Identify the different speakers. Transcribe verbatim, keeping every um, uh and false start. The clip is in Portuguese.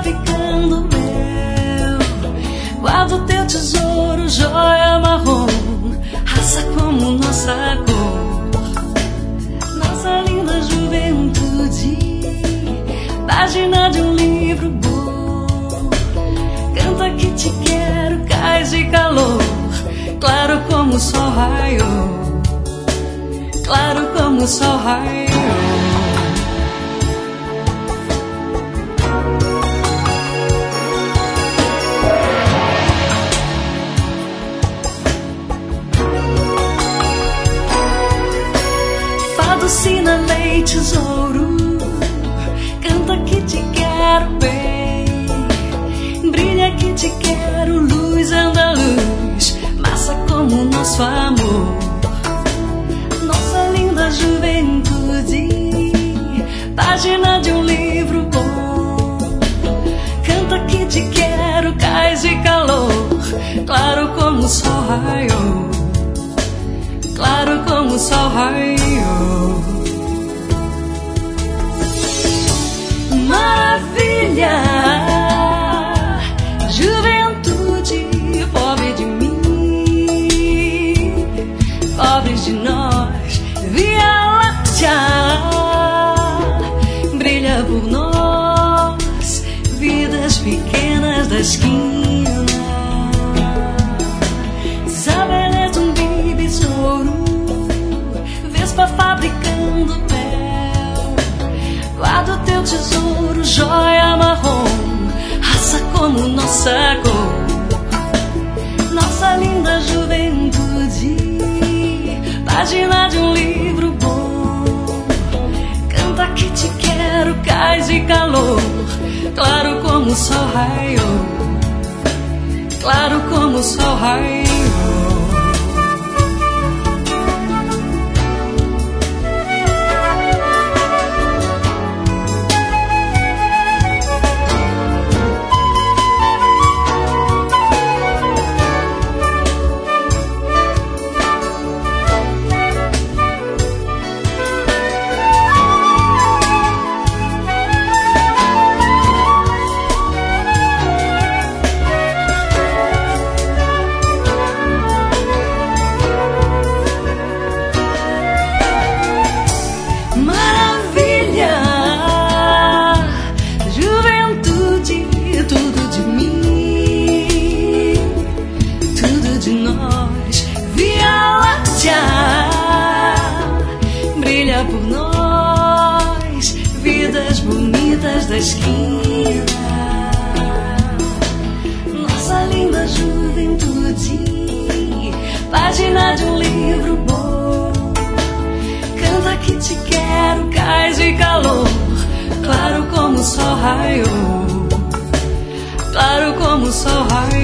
Speaker 1: fabricando eu. Guardo teu tesouro, joia marrom, raça como nossa cor. Nossa linda juventude, página de um livro bom. Canta que te quero, cais de calor, claro como o sol raiou, claro como o sol raiou. Fado, sina, leite, tesouro, canta que te quero bem, brilha que te quero, luz andaluz, massa como nosso amor. Nossa linda juventude, página de um livro bom. Canta que te quero, cais de calor, claro como o sol raiou, claro como o sol raiou. Maravilha, juventude, pobre de mim, pobres de nós, Via Láctea, brilha por nós, vidas pequenas da esquina. Isabela de um besouro, Vespa fabricando mel. Guarda teu tesouro, joia marrom, raça como nossa cor. Nossa linda juventude, página de um livro bom. Canta que te quero, cais de calor, claro como o sol raiou, claro como o sol raiou. Brilha por nós, vidas bonitas da esquina. Nossa linda juventude, página de um livro bom. Canta que te quero, cais de calor, claro como o sol raiou, claro como o sol raiou.